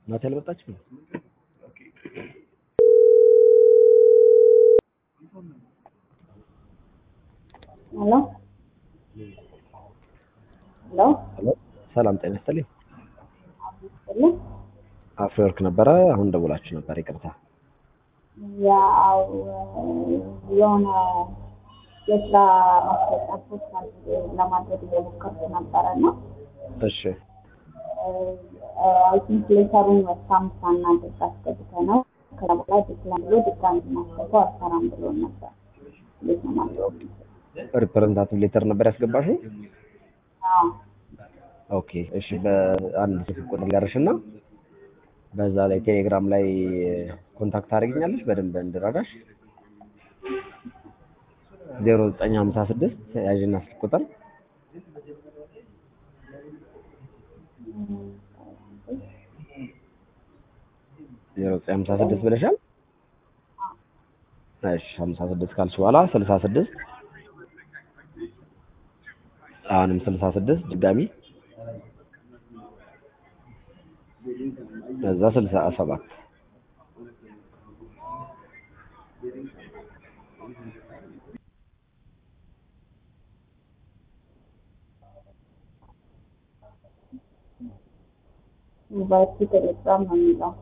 ናት ያልመጣችው? ሄሎ ሄሎ ሄሎ ሰላም ጤና ይስጥልኝ። ሄሎ አፍሪወርክ ነበረ። አሁን ደውላችሁ ነበር፣ ይቅርታ። ያው የሆነ የስራ ማስታወቂያ ፖስት ለማድረግ እየሞከርኩ ነበረና እሺ አይ ቲንክ ሌተሩን ሳምንት ሳናደርግ አስገብተን ነው ከዛ በኋላ ዲፕሎማ ብሎ ድጋሚ ማስገባው አልሰራም ብሎ ነበር። እንዴት ነው ማለት ነው? ሪፕሬዘንታቲቭ ሌተር ነበር ያስገባሽው? አዎ ኦኬ እሺ። በአንድ ስልክ ቁጥር ልንገርሽና በዛ ላይ ቴሌግራም ላይ ኮንታክት አድርጊኛለሽ በደንብ እንድረዳሽ። 0956 ያዥና ስልክ ቁጥር 0956 ብለሻል። እሺ 56 ካልሽ በኋላ 66 አሁንም 66 ድጋሚ ከዛ 67 ዩኒቨርሲቲ ቴሌግራም ነው የሚለው